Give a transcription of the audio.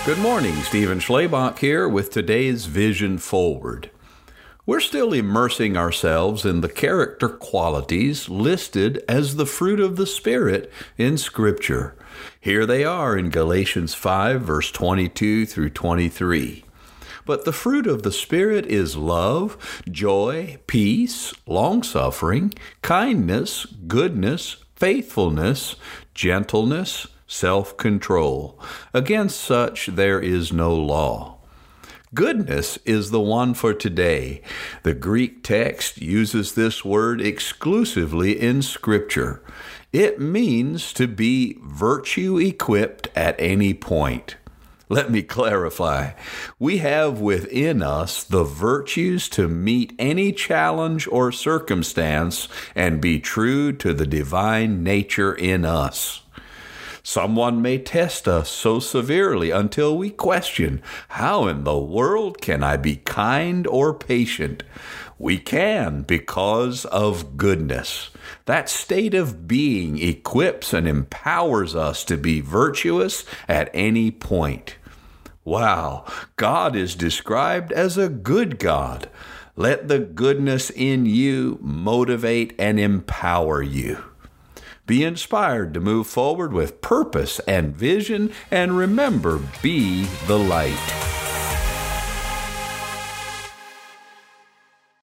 Good morning, Stephen Schlabach here with today's Vision Forward. We're still immersing ourselves in the character qualities listed as the fruit of the Spirit in Scripture. Here they are in Galatians 5, verse 22 through 23. But the fruit of the Spirit is love, joy, peace, long-suffering, kindness, goodness, faithfulness, gentleness, self-control. Against such there is no law. Goodness is the one for today. The Greek text uses this word exclusively in Scripture. It means to be virtue-equipped at any point. Let me clarify. We have within us the virtues to meet any challenge or circumstance and be true to the divine nature in us. Someone may test us so severely until we question, how in the world can I be kind or patient? We can because of goodness. That state of being equips and empowers us to be virtuous at any point. Wow, God is described as a good God. Let the goodness in you motivate and empower you. Be inspired to move forward with purpose and vision, and remember, be the light.